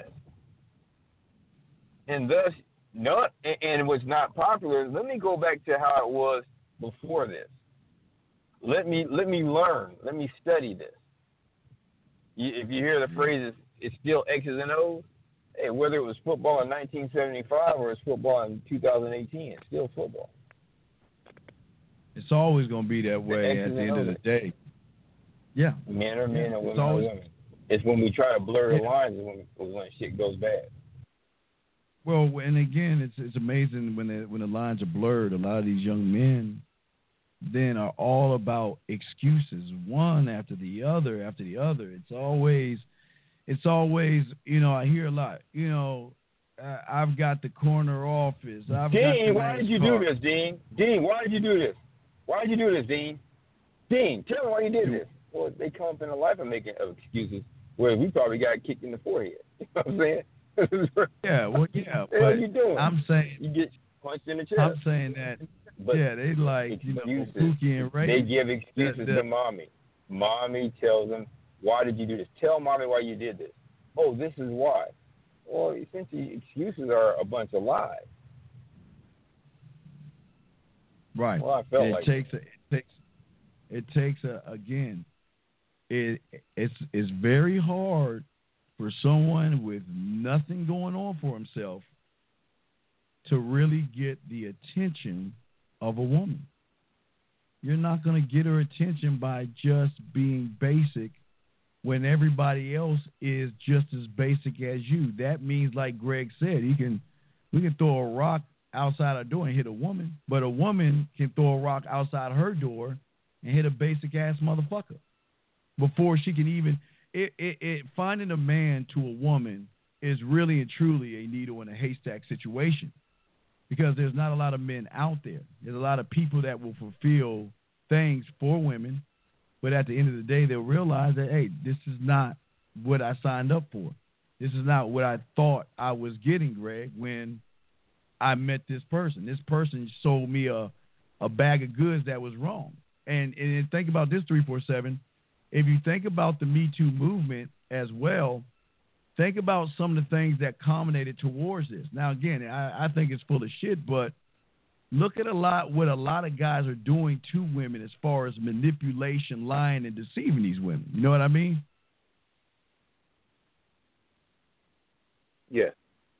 Speaker 8: And thus, and what's not popular, let me go back to how it was before this. Let me learn. Let me study this. If you hear the phrases, it's still X's and O's. Hey, whether it was football in 1975 or it's football in 2018, it's still football.
Speaker 6: It's always going to be that way at the end of the day. Yeah.
Speaker 8: Men are men and women are women. It's when we try to blur the lines when shit goes bad.
Speaker 6: Well, and again, it's amazing when the lines are blurred. A lot of these young men then are all about excuses, one after the other after the other. It's always, I hear a lot, I've got the corner office.
Speaker 8: Dean, why did you do this, Dean? Dean, why did you do this? Why did you do this, Dean? Dean, tell me why you did this. Well, they come up in a life of making excuses where we probably got kicked in the forehead. You know what I'm saying?
Speaker 6: Yeah, well, yeah.
Speaker 8: What are you doing?
Speaker 6: I'm saying
Speaker 8: you get punched in the chest.
Speaker 6: I'm saying that. But they like Pookie and Ray.
Speaker 8: They give excuses to mommy. Mommy tells them, "Why did you do this? Tell mommy why you did this." Oh, this is why. Well, essentially, excuses are a bunch of lies.
Speaker 6: Right.
Speaker 8: Well, I felt
Speaker 6: it's very hard for someone with nothing going on for himself to really get the attention of a woman. You're not going to get her attention by just being basic when everybody else is just as basic as you. That means, like Greg said, we can throw a rock outside our door and hit a woman, but a woman can throw a rock outside her door and hit a basic ass motherfucker before she can even. Finding a man to a woman is really and truly a needle in a haystack situation, because there's not a lot of men out there. There's a lot of people that will fulfill things for women, but at the end of the day, they'll realize that, hey, this is not what I signed up for. This is not what I thought I was getting, Greg, when I met this person. This person sold me a bag of goods that was wrong. And think about this, 347. If you think about the Me Too movement as well, think about some of the things that culminated towards this. Now, again, I think it's full of shit, but look at what a lot of guys are doing to women as far as manipulation, lying, and deceiving these women. You know what I mean?
Speaker 9: Yeah.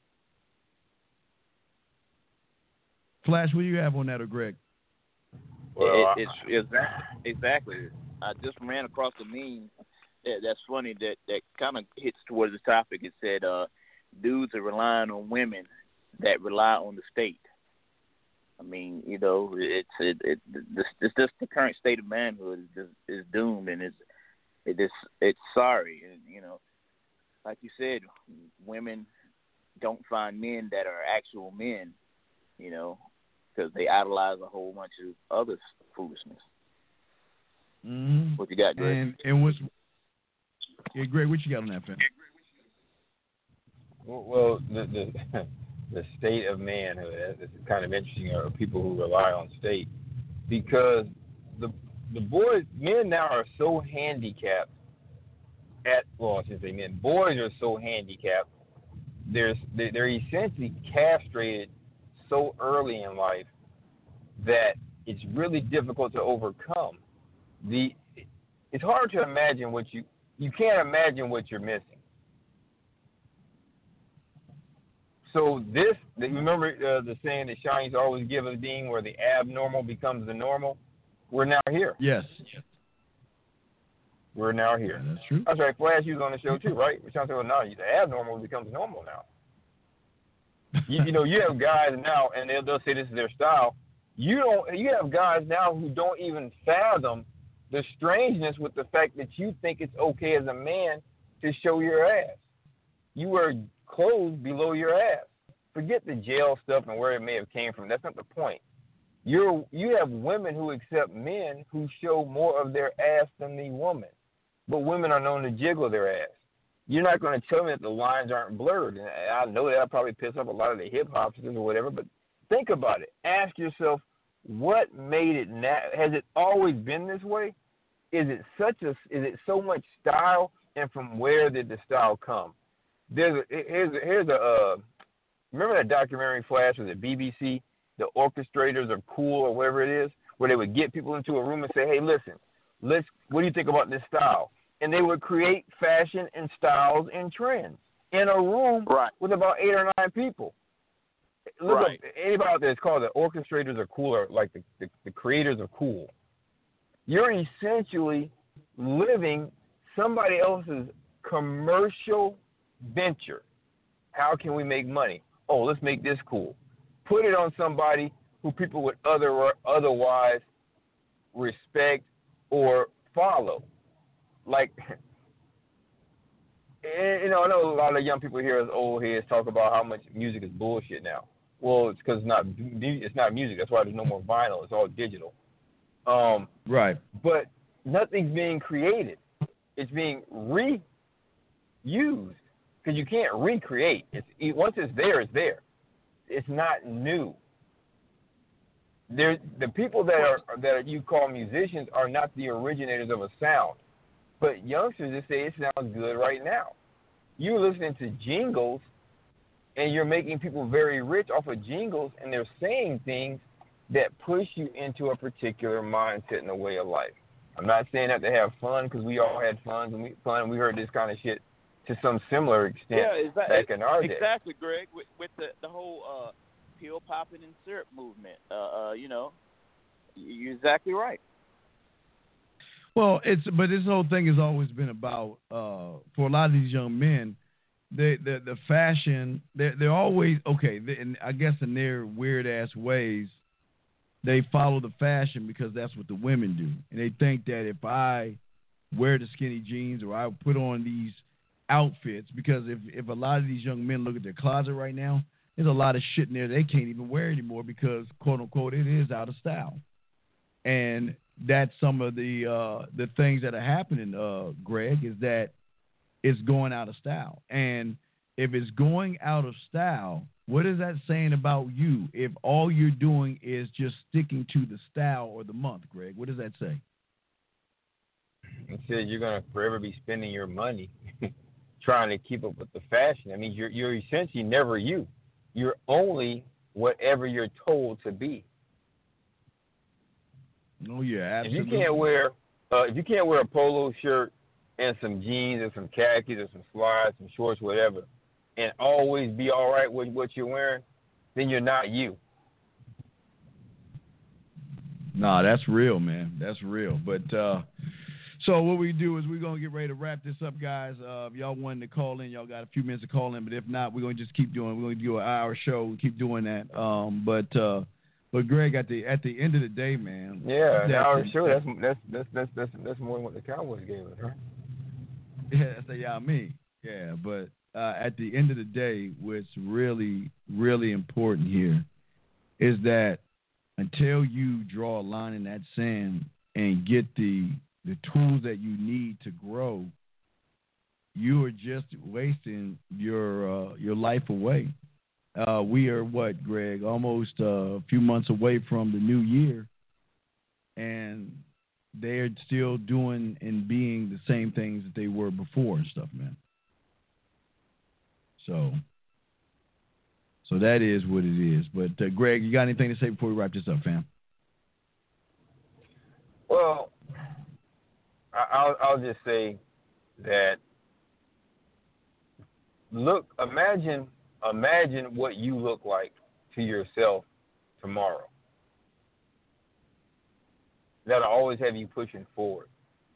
Speaker 6: Flash, what do you have on that, or Greg?
Speaker 7: Well, it's exactly. I just ran across a meme that's funny that kind of hits towards the topic. It said, dudes are relying on women that rely on the state. I mean, it's just the current state of manhood is doomed, and it's sorry. And, like you said, women don't find men that are actual men, because they idolize a whole bunch of other foolishness.
Speaker 6: Mm-hmm.
Speaker 7: What you got, Greg?
Speaker 6: Greg, what you got on that, fam?
Speaker 8: Well, the state of manhood, it's kind of interesting, are people who rely on state, because the men now are so handicapped I should say men, boys are so handicapped. They're essentially castrated so early in life that it's really difficult to overcome. It's hard to imagine you can't imagine what you're missing. So remember the saying that Shines always give us, Dean, where the abnormal becomes the normal? We're now here.
Speaker 6: Yes.
Speaker 8: We're now here.
Speaker 6: Yeah, that's true.
Speaker 8: That's right. Flash, you was on the show too, right? We're trying to say, well, now the abnormal becomes normal now. You have guys now, and they'll say this is their style. You have guys now who don't even fathom the strangeness with the fact that you think it's okay as a man to show your ass. You wear clothes below your ass. Forget the jail stuff and where it may have came from. That's not the point. You have women who accept men who show more of their ass than the woman, but women are known to jiggle their ass. You're not going to tell me that the lines aren't blurred, and I know that'll probably piss off a lot of the hip hopsters or whatever. But think about it. Ask yourself, what made it? Has it always been this way? Is it so much style, and from where did the style come? Here's a remember that documentary Flash was at BBC, The Orchestrators Are Cool or whatever it is, where they would get people into a room and say, hey, listen, what do you think about this style? And they would create fashion and styles and trends in a room with about 8 or 9 people. Look up anybody out there. It's called The Orchestrators Are Cool, or like the creators are cool. You're essentially living somebody else's commercial venture. How can we make money? Oh, let's make this cool. Put it on somebody who people would otherwise respect or follow. Like, I know a lot of young people here as old heads talk about how much music is bullshit now. Well, it's because it's not music. That's why there's no more vinyl. It's all digital.
Speaker 6: Right.
Speaker 8: But nothing's being created. It's being reused. Because you can't recreate. Once it's there, it's there. It's not new. The people that you call musicians are not the originators of a sound. But youngsters just say it sounds good right now. You're listening to jingles, and you're making people very rich off of jingles, and they're saying things that push you into a particular mindset and a way of life. I'm not saying that to have fun, because we all had fun, and we heard this kind of shit to some similar extent back in our day.
Speaker 7: Exactly, Greg, with the whole pill popping and syrup movement. You're exactly right.
Speaker 6: Well, but this whole thing has always been about for a lot of these young men, the fashion. They're always okay. And I guess in their weird ass ways, they follow the fashion because that's what the women do, and they think that if I wear the skinny jeans or I put on these outfits, because if a lot of these young men look at their closet right now, there's a lot of shit in there they can't even wear anymore because, quote unquote, it is out of style. And that's some of the things that are happening, Greg, is that it's going out of style. And if it's going out of style, what is that saying about you if all you're doing is just sticking to the style or the month, Greg? What does that say?
Speaker 8: It says you're going to forever be spending your money trying to keep up with the fashion. I mean, you're essentially never you. You're only whatever you're told to be.
Speaker 6: Oh yeah, absolutely.
Speaker 8: If you can't wear a polo shirt and some jeans or some khakis or some slides, some shorts, whatever, and always be all right with what you're wearing, then you're not you.
Speaker 6: Nah, that's real, man. That's real. But so what we do is we're going to get ready to wrap this up, guys. If y'all wanted to call in, y'all got a few minutes to call in. But if not, we're going to just keep doing it. We're going to do an hour show. We keep doing that. But Greg, at the end of the day, man.
Speaker 8: Yeah, an hour show. That's more than what the Cowboys gave us, right?
Speaker 6: Yeah, that's I mean. Yeah, but at the end of the day, what's really, really important here is that until you draw a line in that sand and get the tools that you need to grow, you are just wasting your life away. We are what, Greg? Almost a few months away from the new year, and they're still doing and being the same things that they were before and stuff, man. So that is what it is. But Greg, you got anything to say before we wrap this up, fam?
Speaker 8: Well, I'll just say that imagine what you look like to yourself tomorrow. That'll always have you pushing forward.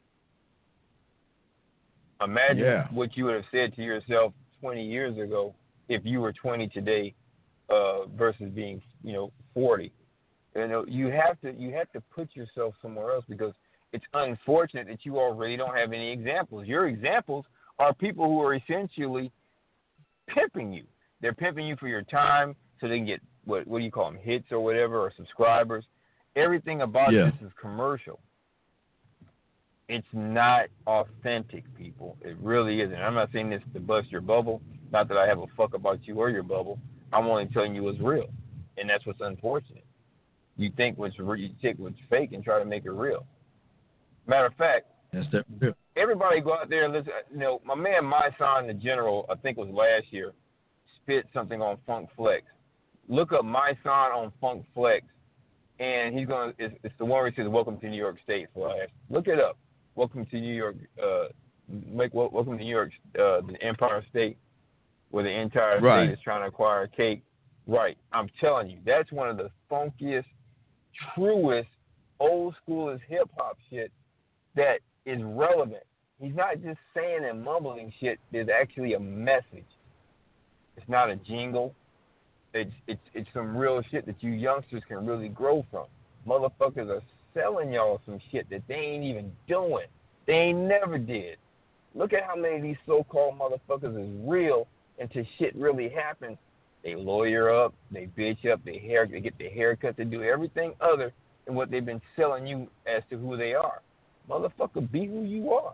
Speaker 8: Imagine what you would have said to yourself 20 years ago if you were 20 today versus being 40. You have to put yourself somewhere else, because it's unfortunate that you already don't have any examples. Your examples are people who are essentially pimping you. They're pimping you for your time so they can get what do you call them, hits or whatever, or subscribers. Everything about this is commercial. It's not authentic, people. It really isn't. I'm not saying this to bust your bubble. Not that I have a fuck about you or your bubble. I'm only telling you what's real, and that's what's unfortunate. You take what's fake and try to make it real. Matter of fact, everybody go out there and listen. My man, My Son, the General, I think it was last year, spit something on Funk Flex. Look up My Son on Funk Flex, and it's the one where he says, "Welcome to New York State." Look it up. Welcome to New York. Welcome to New York, the Empire State, where the entire state is trying to acquire cake. Right. I'm telling you, that's one of the funkiest, truest, old school as hip hop shit that is relevant. He's not just saying and mumbling shit. There's actually a message. It's not a jingle. It's some real shit that you youngsters can really grow from. Motherfuckers are selling y'all some shit that they ain't even doing. They ain't never did. Look at how many of these so-called motherfuckers is real until shit really happens. They lawyer up, they bitch up, they get their haircut, they do everything other than what they've been selling you as to who they are. Motherfucker, be who you are.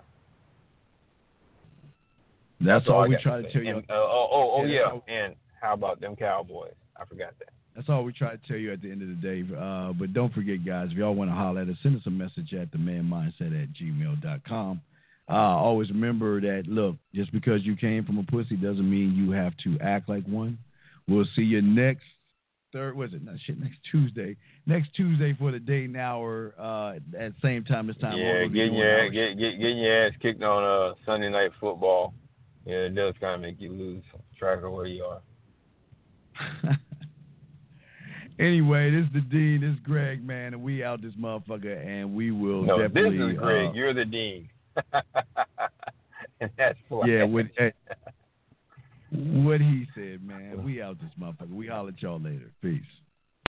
Speaker 6: That's all we try to tell you.
Speaker 8: And how about them Cowboys? I forgot that.
Speaker 6: That's all we try to tell you at the end of the day. But don't forget, guys, if y'all want to holler at us, send us a message at themanmindset@gmail.com. Always remember that, look, just because you came from a pussy doesn't mean you have to act like one. We'll see you next Tuesday. Next Tuesday for the day and hour at the same time this time.
Speaker 8: Yeah, getting your ass kicked on Sunday Night Football. Yeah, it does kind of make you lose track of where you are.
Speaker 6: Anyway, this is the Dean. This is Greg, man, and we out this motherfucker, and we will definitely.
Speaker 8: This is Greg. You're the Dean. And that's flat.
Speaker 6: Yeah, what he said, man. We out this motherfucker. We holler at y'all later. Peace.